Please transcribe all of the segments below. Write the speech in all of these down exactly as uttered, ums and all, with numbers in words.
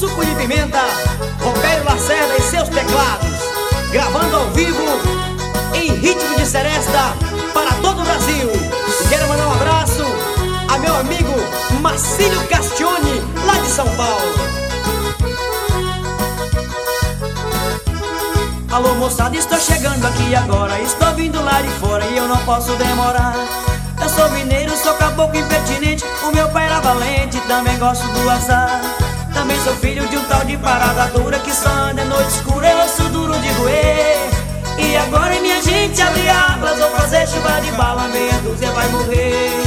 Suco de Pimenta, Roberto Lacerda e seus teclados, gravando ao vivo em ritmo de seresta para todo o Brasil. E quero mandar um abraço a meu amigo Marcílio Castione, lá de São Paulo. Alô moçada, estou chegando aqui agora, estou vindo lá de fora e eu não posso demorar. Eu sou mineiro, sou caboclo impertinente, o meu pai era valente, também gosto do azar. Também sou filho de um tal de parada dura que só anda em noite escura, eu sou duro de roer. E agora minha gente, abre aspas, vou fazer chuva de bala, meia dúzia vai morrer.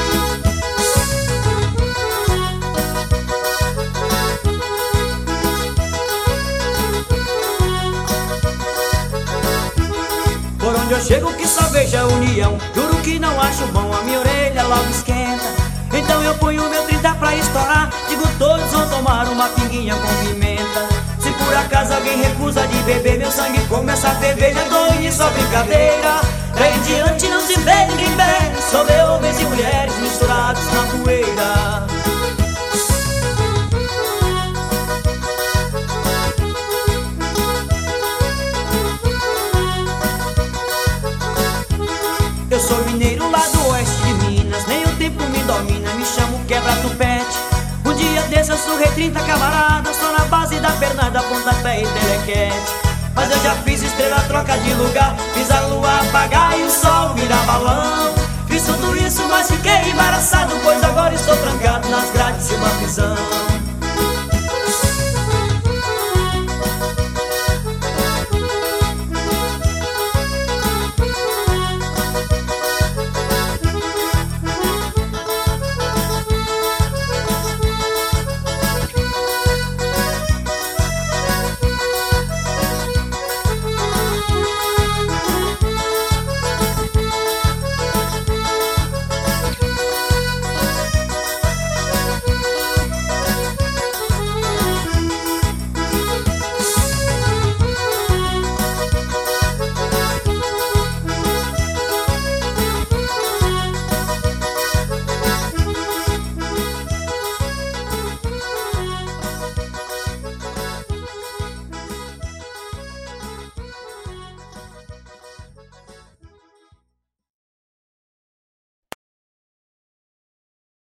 Por onde eu chego que só vejo a união, juro que não acho bom, a minha orelha logo esquenta. Então eu ponho meu trinta pra estourar, digo todos vão tomar uma pinguinha com pimenta. Se por acaso alguém recusa de beber, meu sangue começa a ferver, já dou início à brincadeira. Daí em diante não se vê ninguém bem, só vê homens e mulheres misturados na poeira. Eu sou mineiro lá do oeste de Minas, nem o tempo me domina, me chamo quebra-tupete. Um dia desse eu surrei trinta camaradas, só na base da pernada, pontapé e telequete. Mas eu já fiz estrela, troca de lugar, fiz a lua apagar e o sol virar balão. Fiz tudo isso, mas fiquei embaraçado, pois agora estou trancado